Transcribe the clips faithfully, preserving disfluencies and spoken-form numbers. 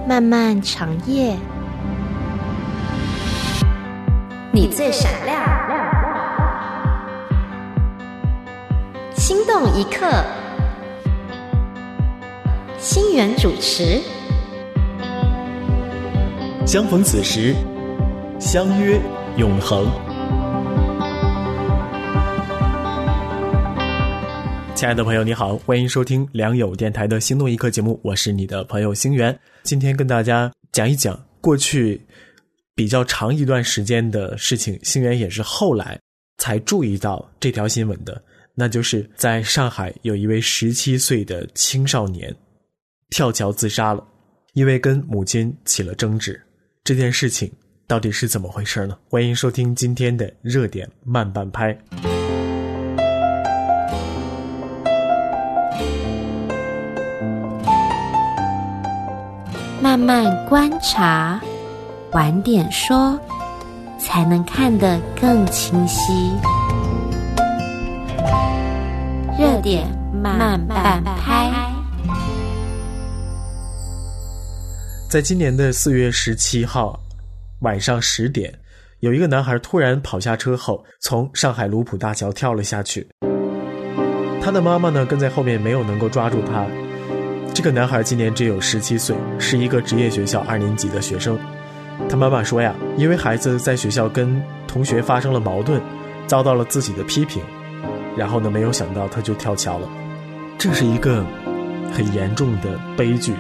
漫漫长夜，你最闪亮，心动一刻，星源主持。 相逢此时，相约永恒。亲爱的朋友你好，欢迎收听良友电台的心动一刻节目，我是你的朋友星源。今天跟大家讲一讲过去比较长一段时间的事情，星源也是后来才注意到这条新闻的，那就是在上海有一位十七岁的青少年跳桥自杀了，因为跟母亲起了争执。这件事情到底是怎么回事呢？欢迎收听今天的热点慢半拍。 慢慢观察，晚点说，才能看得更清晰。热点慢半拍。 在今年的四月十七号晚上十点，有一个男孩突然跑下车后，从上海卢浦大桥跳了下去。他的妈妈呢，跟在后面没有能够抓住他。这个男孩今年只有十七岁，是一个职业学校二年级的学生。他妈妈说呀，因为孩子在学校跟同学发生了矛盾，遭到了自己的批评，然后呢，没有想到他就跳桥了。这是一个很严重的悲剧。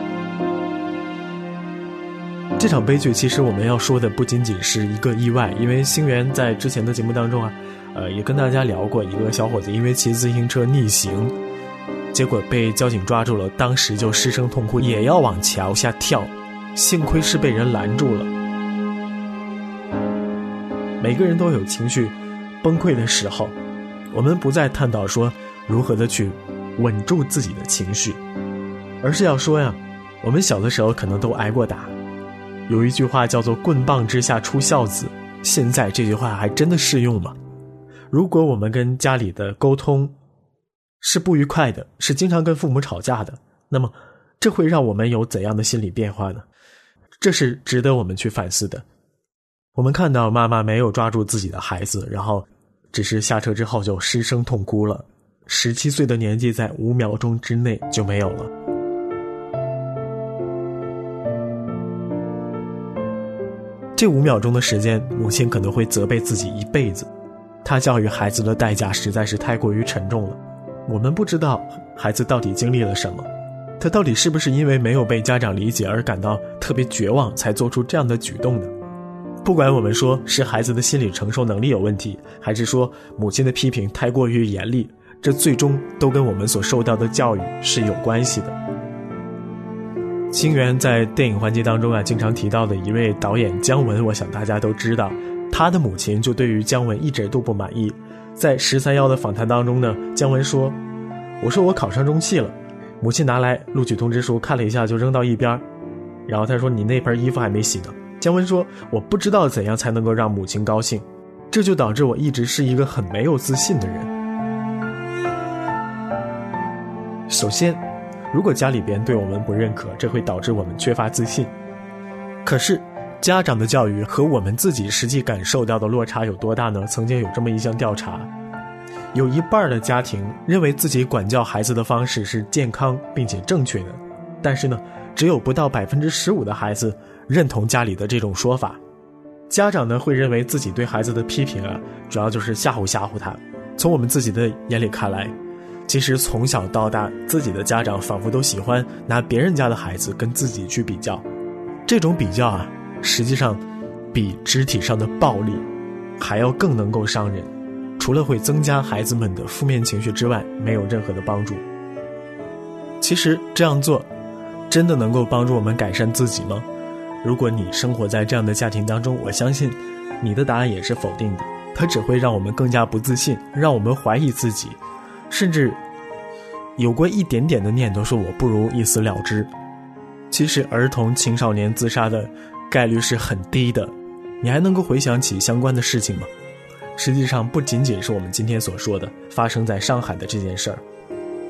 这场悲剧其实我们要说的不仅仅是一个意外，因为星源在之前的节目当中啊，呃，也跟大家聊过一个小伙子因为骑自行车逆行，结果被交警抓住了，当时就失声痛哭，也要往桥下跳，幸亏是被人拦住了。每个人都有情绪崩溃的时候，我们不再探讨说如何的去稳住自己的情绪，而是要说呀，我们小的时候可能都挨过打，有一句话叫做棍棒之下出孝子，现在这句话还真的适用吗？如果我们跟家里的沟通是不愉快的，是经常跟父母吵架的，那么这会让我们有怎样的心理变化呢？这是值得我们去反思的。我们看到妈妈没有抓住自己的孩子，然后只是下车之后就失声痛哭了，十七岁的年纪在五秒钟之内就没有了。这五秒钟的时间，母亲可能会责备自己一辈子，她教育孩子的代价实在是太过于沉重了。我们不知道孩子到底经历了什么，他到底是不是因为没有被家长理解而感到特别绝望才做出这样的举动呢？不管我们说是孩子的心理承受能力有问题，还是说母亲的批评太过于严厉，这最终都跟我们所受到的教育是有关系的。星源在电影环节当中啊，经常提到的一位导演姜文，我想大家都知道，他的母亲就对于姜文一直都不满意。在十三幺的访谈当中呢，姜文说，我说我考上中戏了，母亲拿来录取通知书看了一下就扔到一边，然后他说你那盆衣服还没洗呢。姜文说，我不知道怎样才能够让母亲高兴，这就导致我一直是一个很没有自信的人。首先，如果家里边对我们不认可，这会导致我们缺乏自信。可是家长的教育和我们自己实际感受到的落差有多大呢？曾经有这么一项调查，有一半的家庭认为自己管教孩子的方式是健康并且正确的，但是呢，只有不到 百分之十五 的孩子认同家里的这种说法。家长呢会认为自己对孩子的批评啊，主要就是吓唬吓唬他。从我们自己的眼里看来，其实从小到大，自己的家长仿佛都喜欢拿别人家的孩子跟自己去比较。这种比较啊，实际上比肢体上的暴力还要更能够伤人，除了会增加孩子们的负面情绪之外，没有任何的帮助。其实这样做真的能够帮助我们改善自己吗？如果你生活在这样的家庭当中，我相信你的答案也是否定的，它只会让我们更加不自信，让我们怀疑自己，甚至有过一点点的念头说我不如一死了之。其实儿童青少年自杀的概率是很低的，你还能够回想起相关的事情吗？实际上不仅仅是我们今天所说的发生在上海的这件事儿，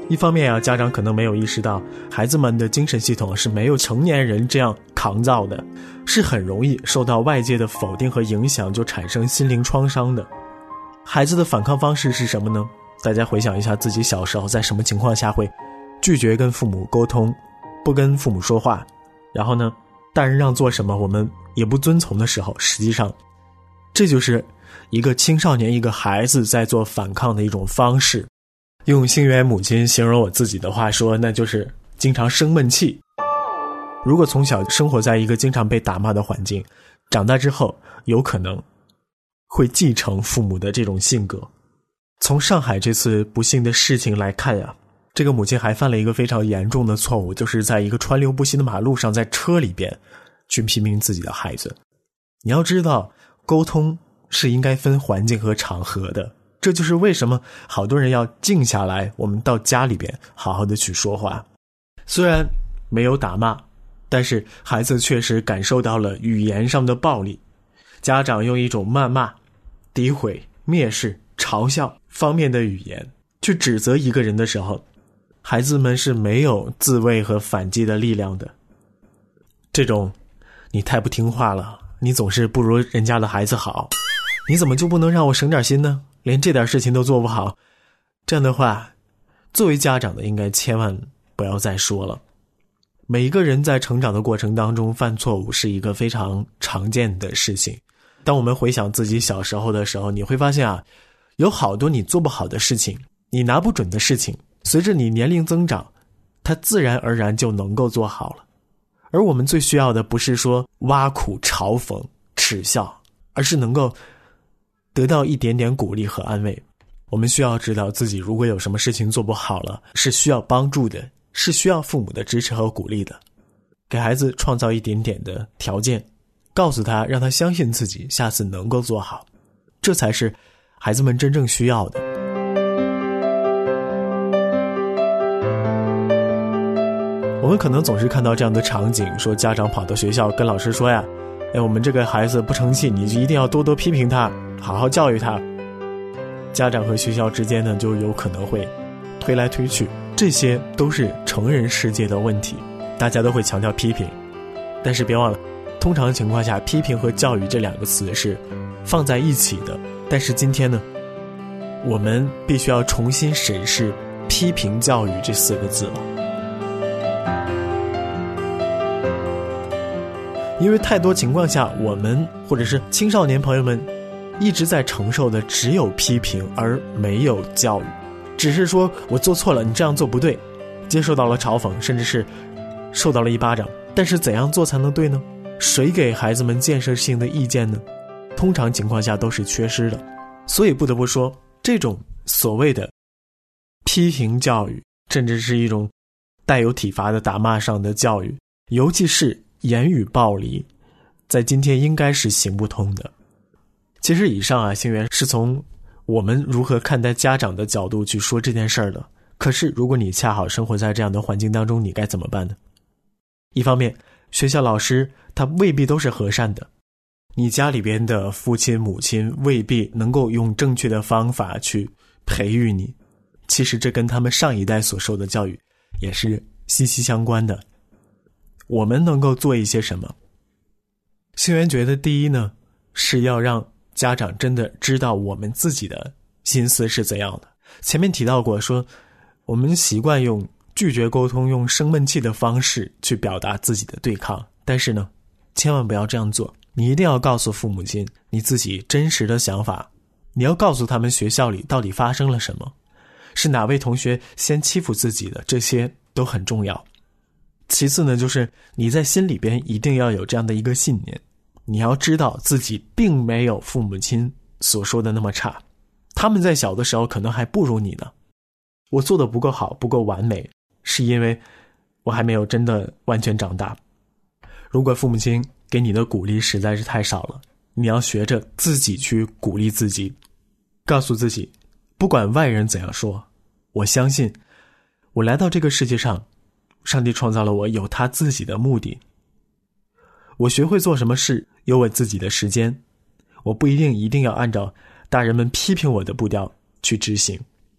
一方面啊，家长可能没有意识到孩子们的精神系统是没有成年人这样抗造的，是很容易受到外界的否定和影响就产生心灵创伤的。孩子的反抗方式是什么呢？大家回想一下自己小时候在什么情况下会拒绝跟父母沟通，不跟父母说话，然后呢，大人让做什么我们也不遵从的时候，实际上这就是一个青少年一个孩子在做反抗的一种方式。用星源母亲形容我自己的话说，那就是经常生闷气。如果从小生活在一个经常被打骂的环境，长大之后有可能会继承父母的这种性格。从上海这次不幸的事情来看呀，这个母亲还犯了一个非常严重的错误，就是在一个川流不息的马路上，在车里边去批评自己的孩子。你要知道，沟通是应该分环境和场合的，这就是为什么好多人要静下来，我们到家里边好好的去说话。虽然没有打骂，但是孩子确实感受到了语言上的暴力。家长用一种谩骂、诋毁、蔑视、嘲笑方面的语言去指责一个人的时候，孩子们是没有自卫和反击的力量的。这种你太不听话了，你总是不如人家的孩子好，你怎么就不能让我省点心呢？连这点事情都做不好，这样的话，作为家长的应该千万不要再说了。每一个人在成长的过程当中犯错误是一个非常常见的事情。当我们回想自己小时候的时候，你会发现啊，有好多你做不好的事情，你拿不准的事情，随着你年龄增长，它自然而然就能够做好了。而我们最需要的不是说挖苦、嘲讽、耻笑，而是能够得到一点点鼓励和安慰。我们需要知道自己如果有什么事情做不好了，是需要帮助的，是需要父母的支持和鼓励的。给孩子创造一点点的条件，告诉他，让他相信自己下次能够做好，这才是孩子们真正需要的。我们可能总是看到这样的场景，说家长跑到学校跟老师说呀，哎，我们这个孩子不成器，你就一定要多多批评他，好好教育他。家长和学校之间呢，就有可能会推来推去，这些都是成人世界的问题，大家都会强调批评。但是别忘了，通常情况下，批评和教育这两个词是放在一起的。但是今天呢，我们必须要重新审视批评教育这四个字了。因为太多情况下，我们或者是青少年朋友们一直在承受的只有批评而没有教育，只是说我做错了，你这样做不对，接受到了嘲讽，甚至是受到了一巴掌。但是怎样做才能对呢？谁给孩子们建设性的意见呢？通常情况下都是缺失的。所以不得不说，这种所谓的批评教育，甚至是一种带有体罚的打骂上的教育，尤其是言语暴力，在今天应该是行不通的。其实以上啊，星源是从我们如何看待家长的角度去说这件事儿的。可是如果你恰好生活在这样的环境当中，你该怎么办呢？一方面，学校老师他未必都是和善的，你家里边的父亲母亲未必能够用正确的方法去培育你，其实这跟他们上一代所受的教育也是息息相关的。我们能够做一些什么？星源觉得第一呢，是要让家长真的知道我们自己的心思是怎样的。前面提到过说，我们习惯用拒绝沟通，用生闷气的方式去表达自己的对抗，但是呢，千万不要这样做。你一定要告诉父母亲你自己真实的想法，你要告诉他们学校里到底发生了什么，是哪位同学先欺负自己的，这些都很重要。其次呢，就是你在心里边一定要有这样的一个信念，你要知道自己并没有父母亲所说的那么差，他们在小的时候可能还不如你呢。我做的不够好，不够完美，是因为我还没有真的完全长大。如果父母亲给你的鼓励实在是太少了，你要学着自己去鼓励自己，告诉自己，不管外人怎样说，我相信我来到这个世界上，上帝创造了我有他自己的目的。我学会做什么事有我自己的时间，我不一定一定要按照大人们批评我的步调去执行。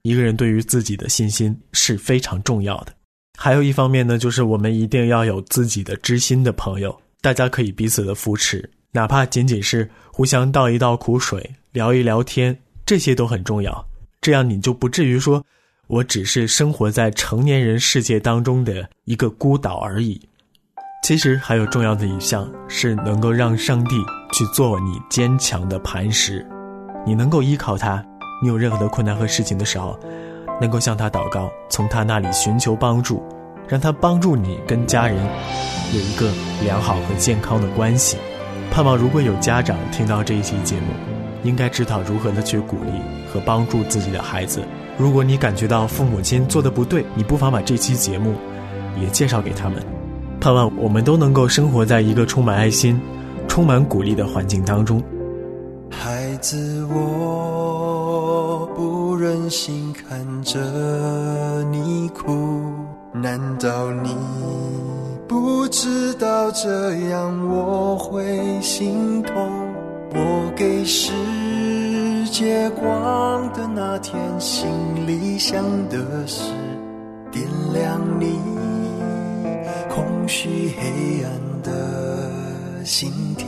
一个人对于自己的信心是非常重要的。还有一方面呢，就是我们一定要有自己的知心的朋友，大家可以彼此的扶持，哪怕仅仅是互相倒一倒苦水，聊一聊天，这些都很重要。这样你就不至于说我只是生活在成年人世界当中的一个孤岛而已。其实还有重要的一项是能够让上帝去做你坚强的磐石，你能够依靠他，你有任何的困难和事情的时候，能够向他祷告，从他那里寻求帮助，让他帮助你跟家人有一个良好和健康的关系。盼望如果有家长听到这一期节目，应该知道如何的去鼓励和帮助自己的孩子。如果你感觉到父母亲做的不对，你不妨把这期节目也介绍给他们。盼望我们都能够生活在一个充满爱心、充满鼓励的环境当中。 孩子，我不忍心看着你哭，难道你不知道这样我会心痛？我给世界光的那天，心里想的是点亮你空虚黑暗的心田。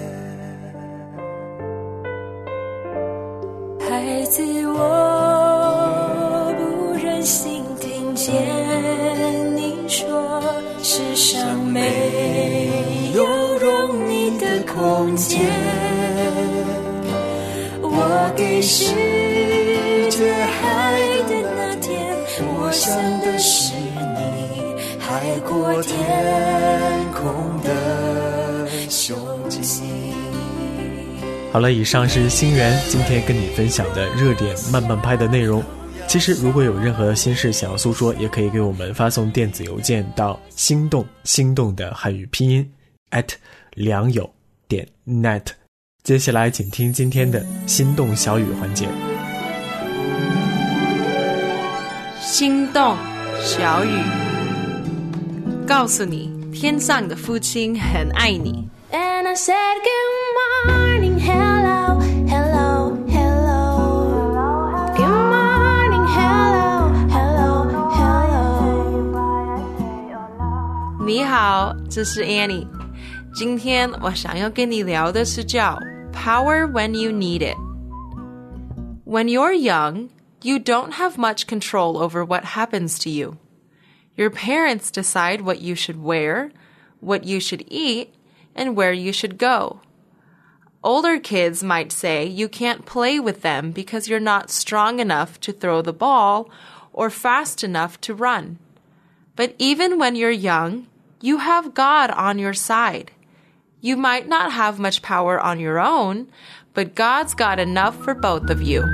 孩子，我不忍心听见你说世上没有容你的空间。我给世界海的那天，我想的是你海阔天空的胸襟。 好了，以上是星源今天跟你分享的热点慢慢拍的内容。其实如果有任何心事想要诉说，也可以给我们发送电子邮件到心动心动的汉语拼音 at 良友点 net。 接下来请听今天的心动小语环节。 心动小语，告诉你天上的父亲很爱你。 And I said good morning, hello, hello, hello. Good morning, hello, hello, hello. 你好，这是 Annie。 今天我想要跟你聊的是叫 Power when you need it. When you're young, you don't have much control over what happens to you. Your parents decide what you should wear, what you should eat, and where you should go. Older kids might say you can't play with them because you're not strong enough to throw the ball or fast enough to run. But even when you're young, you have God on your side. You might not have much power on your own, but God's got enough for both of you.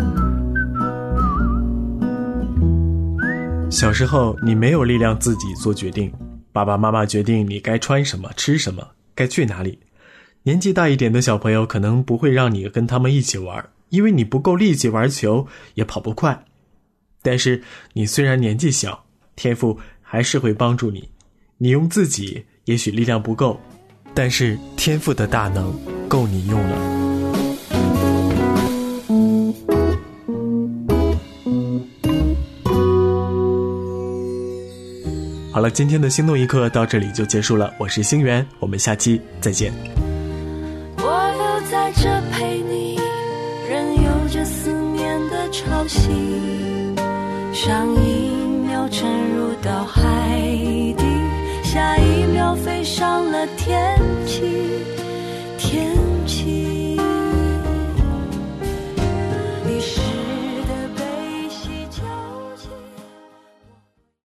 小时候你没有力量自己做决定，爸爸妈妈决定你该穿什么吃什么该去哪里。年纪大一点的小朋友可能不会让你跟他们一起玩，因为你不够力气玩球，也跑不快。但是你虽然年纪小，天父还是会帮助你。你用自己也许力量不够，但是天父的大能够你用了。好了，今天的心动一刻到这里就结束了，我是星源，我们下期再见。 我都在这陪你，任由这思念的潮汐，上一秒沉入到海底，下一秒飞上了天际，天